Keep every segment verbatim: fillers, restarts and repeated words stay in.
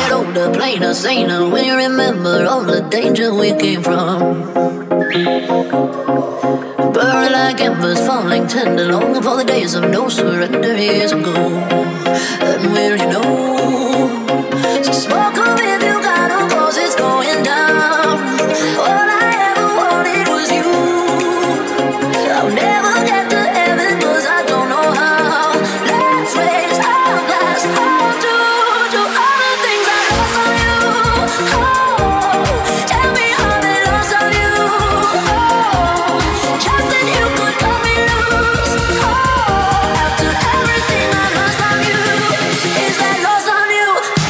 get older, plainer, saner, when you remember all the danger we came from. Burning like embers, falling tender, longing for the days of no surrender years ago. And will you know? So smoke 'em if you got 'em, 'cause it's going down. All I ever wanted was you. I'll never get to heaven 'cause I don't know how. Let's raise our glass all to, to all the things I lost on you. Oh, tell me how they lost on you. Oh, just then you could cut me loose. Oh, after everything I lost on you, is that lost on you?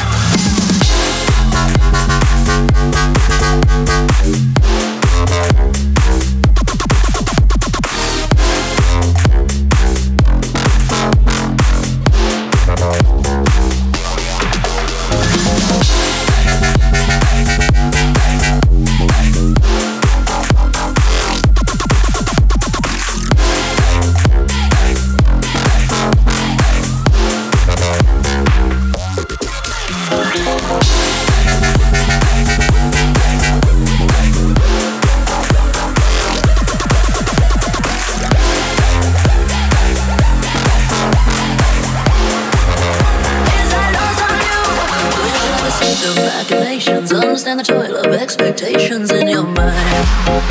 Understand the toil of expectations in your mind.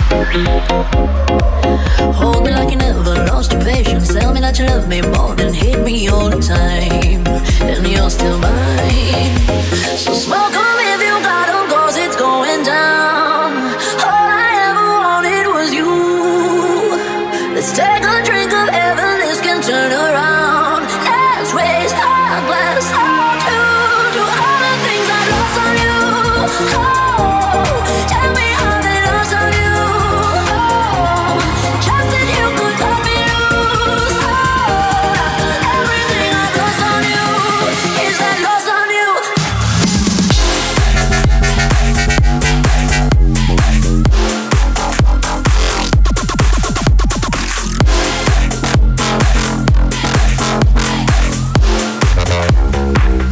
Hold me like you never lost your patience. Tell me that you love me more than hate me all the time. And you're still mine. So smoke 'em if you got 'em, 'cause it's going down. All I ever wanted was you. Let's take a drink of heaven, this can turn around. Let's raise our glass all to, to all the things I lost on you. Oh, tell me how they lost on you. Oh, just that you could cut me loose. Oh, after everything I've lost on you, is that lost on you?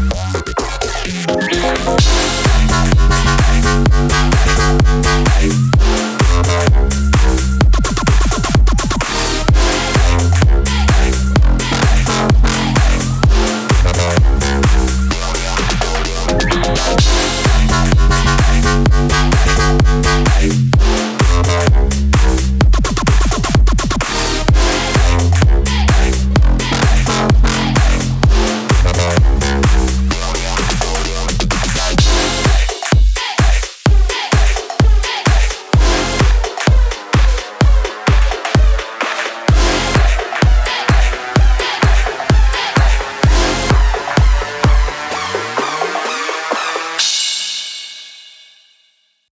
Bye.